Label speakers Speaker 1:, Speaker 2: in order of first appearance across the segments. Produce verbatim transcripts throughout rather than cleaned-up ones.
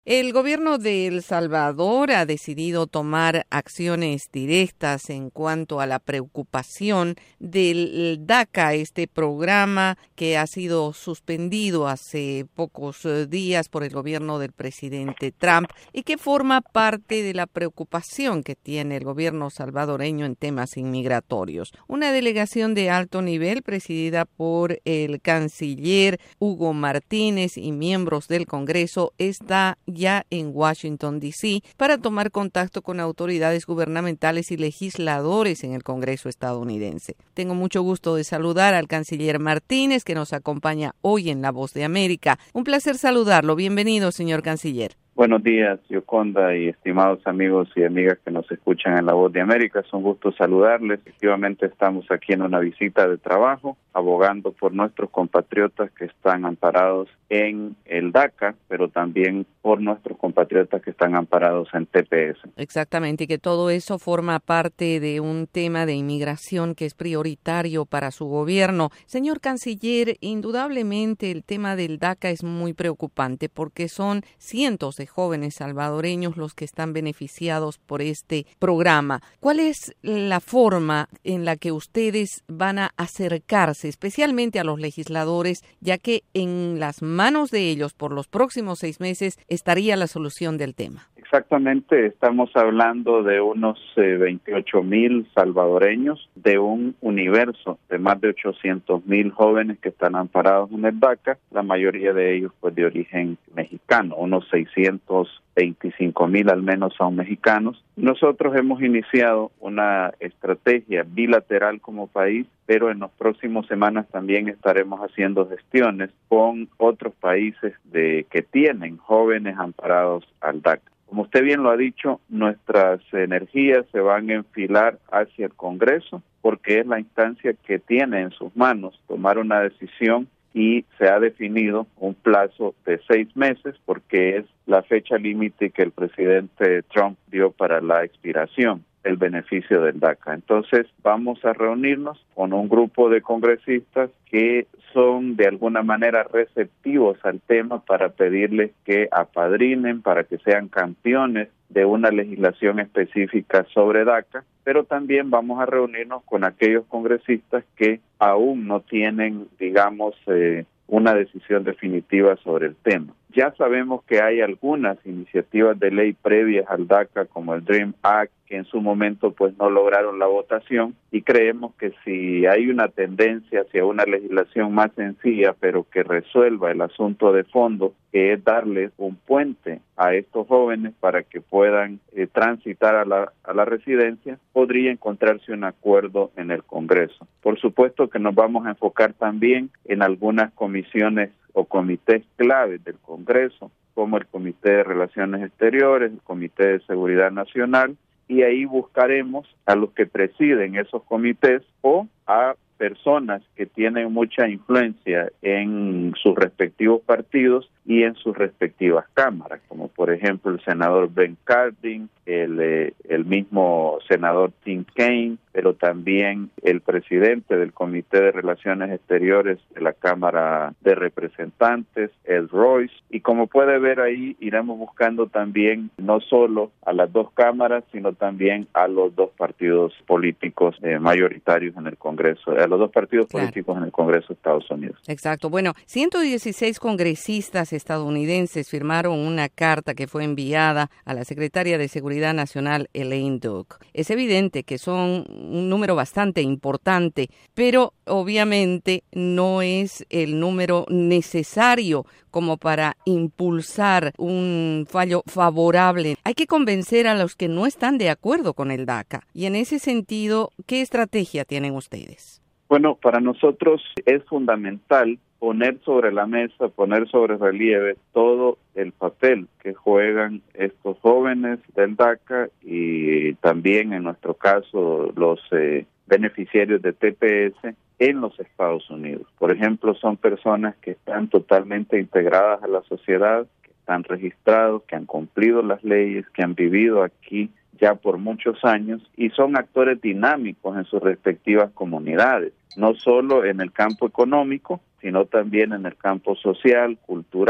Speaker 1: El gobierno de El Salvador ha decidido tomar acciones directas en cuanto a la preocupación del DACA, este programa que ha sido suspendido hace pocos días por el gobierno del presidente Trump y que forma parte de la preocupación que tiene el gobierno salvadoreño en temas inmigratorios. Una delegación de alto nivel presidida por el canciller Hugo Martínez y miembros del Congreso está ya en Washington, D C para tomar contacto con autoridades gubernamentales y legisladores en el Congreso estadounidense. Tengo mucho gusto de saludar al canciller Martínez, que nos acompaña hoy en La Voz de América. Un placer saludarlo. Bienvenido, señor canciller.
Speaker 2: Buenos días, Yoconda, y estimados amigos y amigas que nos escuchan en La Voz de América. Es un gusto saludarles. Efectivamente, estamos aquí en una visita de trabajo, abogando por nuestros compatriotas que están amparados en el DACA, pero también por nuestros compatriotas que están amparados en T P S.
Speaker 1: Exactamente, y que todo eso forma parte de un tema de inmigración que es prioritario para su gobierno. Señor canciller, indudablemente el tema del DACA es muy preocupante porque son cientos de jóvenes salvadoreños los que están beneficiados por este programa. ¿Cuál es la forma en la que ustedes van a acercarse, especialmente a los legisladores, ya que en las manos de ellos por los próximos seis meses estaría la solución del tema?
Speaker 2: Exactamente, estamos hablando de unos eh, veintiocho mil salvadoreños, de un universo de más de ochocientos mil jóvenes que están amparados en el DACA, la mayoría de ellos pues de origen mexicano, unos seiscientos veinticinco mil al menos son mexicanos. Nosotros hemos iniciado una estrategia bilateral como país, pero en las próximas semanas también estaremos haciendo gestiones con otros países de que tienen jóvenes amparados al DACA. Como usted bien lo ha dicho, nuestras energías se van a enfilar hacia el Congreso porque es la instancia que tiene en sus manos tomar una decisión y se ha definido un plazo de seis meses porque es la fecha límite que el presidente Trump dio para la expiración del beneficio del DACA. Entonces vamos a reunirnos con un grupo de congresistas que son de alguna manera receptivos al tema para pedirles que apadrinen, para que sean campeones de una legislación específica sobre DACA, pero también vamos a reunirnos con aquellos congresistas que aún no tienen, digamos, eh, una decisión definitiva sobre el tema. Ya sabemos que hay algunas iniciativas de ley previas al DACA, como el DREAM Act, que en su momento pues no lograron la votación, y creemos que si hay una tendencia hacia una legislación más sencilla, pero que resuelva el asunto de fondo, que es darles un puente a estos jóvenes para que puedan eh, transitar a la, a la residencia, podría encontrarse un acuerdo en el Congreso. Por supuesto que nos vamos a enfocar también en algunas comisiones o comités claves del Congreso, como el Comité de Relaciones Exteriores, el Comité de Seguridad Nacional, y ahí buscaremos a los que presiden esos comités o a personas que tienen mucha influencia en sus respectivos partidos y en sus respectivas cámaras, como por ejemplo el senador Ben Cardin, el, eh, el mismo senador Tim Kaine, pero también el presidente del Comité de Relaciones Exteriores de la Cámara de Representantes, Ed Royce, y como puede ver ahí, iremos buscando también no solo a las dos cámaras, sino también a los dos partidos políticos eh, mayoritarios en el Congreso, a los dos partidos claro. políticos en el Congreso de Estados Unidos.
Speaker 1: Exacto. Bueno, ciento dieciséis congresistas estadounidenses firmaron una carta que fue enviada a la secretaria de Seguridad Nacional, Elaine Duke. Es evidente que son un número bastante importante, pero obviamente no es el número necesario como para impulsar un fallo favorable. Hay que convencer a los que no están de acuerdo con el DACA. Y en ese sentido, ¿qué estrategia tienen ustedes?
Speaker 2: Bueno, para nosotros es fundamental poner sobre la mesa, poner sobre relieve todo el papel que juegan estos jóvenes del DACA y también en nuestro caso los eh, beneficiarios de T P S en los Estados Unidos. Por ejemplo, son personas que están totalmente integradas a la sociedad, que están registrados, que han cumplido las leyes, que han vivido aquí ya por muchos años y son actores dinámicos en sus respectivas comunidades, no solo en el campo económico, sino también en el campo social, cultural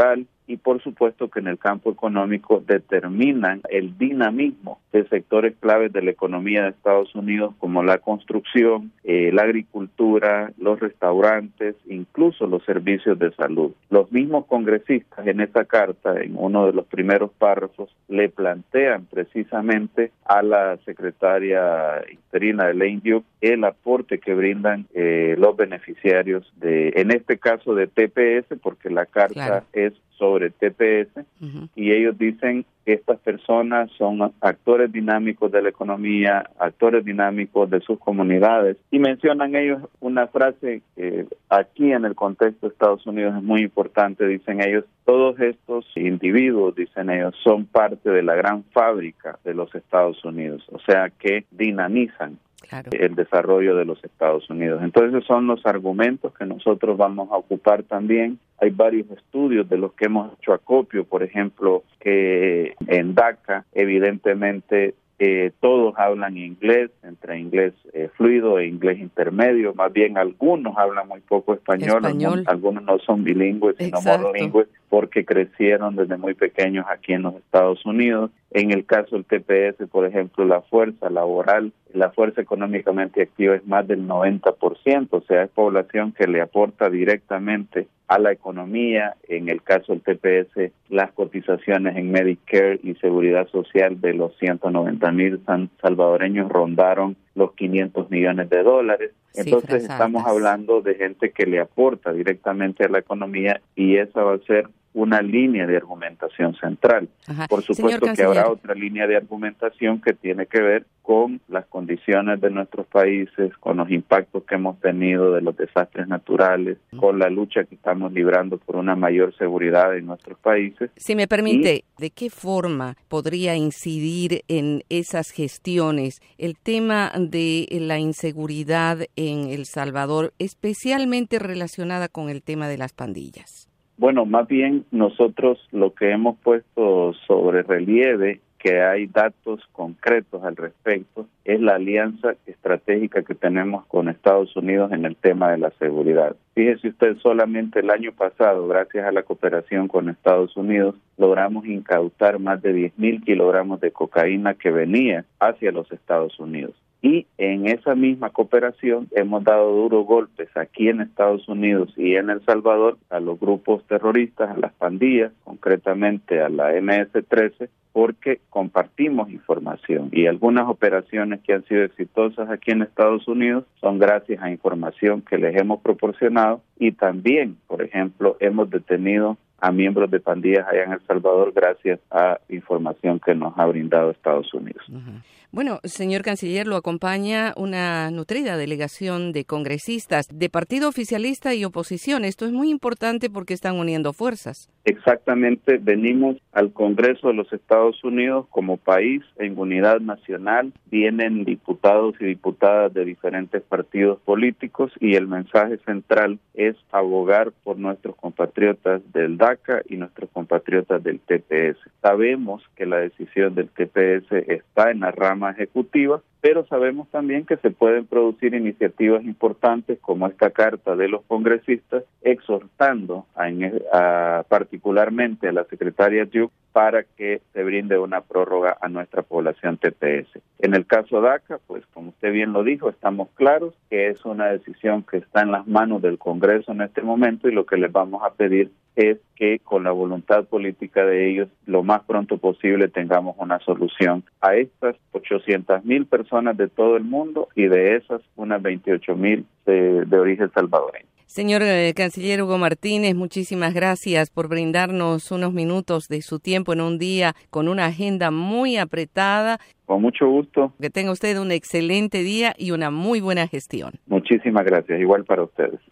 Speaker 2: y por supuesto que en el campo económico determinan el dinamismo de sectores claves de la economía de Estados Unidos como la construcción, eh, la agricultura, los restaurantes, incluso los servicios de salud. Los mismos congresistas en esa carta, en uno de los primeros párrafos, le plantean precisamente a la secretaria interina de Lane Duke el aporte que brindan eh, los beneficiarios de, en este caso de T P S, porque la carta claro. es sobre T P S, uh-huh. y ellos dicen que estas personas son actores dinámicos de la economía, actores dinámicos de sus comunidades, y mencionan ellos una frase que aquí en el contexto de Estados Unidos es muy importante, dicen ellos, todos estos individuos, dicen ellos, son parte de la gran fábrica de los Estados Unidos, o sea que dinamizan Claro. el desarrollo de los Estados Unidos. Entonces son los argumentos que nosotros vamos a ocupar también. Hay varios estudios de los que hemos hecho acopio, por ejemplo, que en DACA evidentemente eh, todos hablan inglés, entre inglés eh, fluido e inglés intermedio, más bien algunos hablan muy poco español, español. algunos no son bilingües, sino Exacto. monolingües, porque crecieron desde muy pequeños aquí en los Estados Unidos. En el caso del T P S, por ejemplo, la fuerza laboral, la fuerza económicamente activa es más del noventa por ciento, o sea, es población que le aporta directamente a la economía. En el caso del T P S, las cotizaciones en Medicare y Seguridad Social de los ciento noventa mil salvadoreños rondaron los quinientos millones de dólares. Entonces estamos hablando de gente que le aporta directamente a la economía y esa va a ser una línea de argumentación central. Ajá. Por supuesto que habrá otra línea de argumentación que tiene que ver con las condiciones de nuestros países, con los impactos que hemos tenido de los desastres naturales, con la lucha que estamos librando por una mayor seguridad en nuestros países.
Speaker 1: Si me permite, y, ¿de qué forma podría incidir en esas gestiones el tema de la inseguridad en El Salvador, especialmente relacionada con el tema de las pandillas?
Speaker 2: Bueno, más bien nosotros lo que hemos puesto sobre relieve, que hay datos concretos al respecto, es la alianza estratégica que tenemos con Estados Unidos en el tema de la seguridad. Fíjese usted, solamente el año pasado, gracias a la cooperación con Estados Unidos, logramos incautar más de diez mil kilogramos de cocaína que venía hacia los Estados Unidos. Y en esa misma cooperación hemos dado duros golpes aquí en Estados Unidos y en El Salvador a los grupos terroristas, a las pandillas, concretamente a la eme ese trece, porque compartimos información y algunas operaciones que han sido exitosas aquí en Estados Unidos son gracias a información que les hemos proporcionado y también, por ejemplo, hemos detenido a miembros de pandillas allá en El Salvador gracias a información que nos ha brindado Estados Unidos.
Speaker 1: Uh-huh. Bueno, señor canciller, lo acompaña una nutrida delegación de congresistas de partido oficialista y oposición. Esto es muy importante porque están uniendo fuerzas.
Speaker 2: Exactamente, venimos al Congreso de los Estados Unidos como país en unidad nacional. Vienen diputados y diputadas de diferentes partidos políticos y el mensaje central es abogar por nuestros compatriotas del DACA y nuestros compatriotas del T P S. Sabemos que la decisión del T P S está en la rama ejecutiva, pero sabemos también que se pueden producir iniciativas importantes como esta carta de los congresistas exhortando a, a, particularmente a la secretaria Duke para que se brinde una prórroga a nuestra población T P S. En el caso DACA, pues como usted bien lo dijo, estamos claros que es una decisión que está en las manos del Congreso en este momento y lo que les vamos a pedir es que con la voluntad política de ellos lo más pronto posible tengamos una solución a estas ochocientas mil personas de todo el mundo y de esas unas veintiocho mil de, de origen salvadoreño.
Speaker 1: Señor eh, canciller Hugo Martínez, muchísimas gracias por brindarnos unos minutos de su tiempo en un día con una agenda muy apretada.
Speaker 2: Con mucho gusto.
Speaker 1: Que tenga usted un excelente día y una muy buena gestión.
Speaker 2: Muchísimas gracias, igual para ustedes.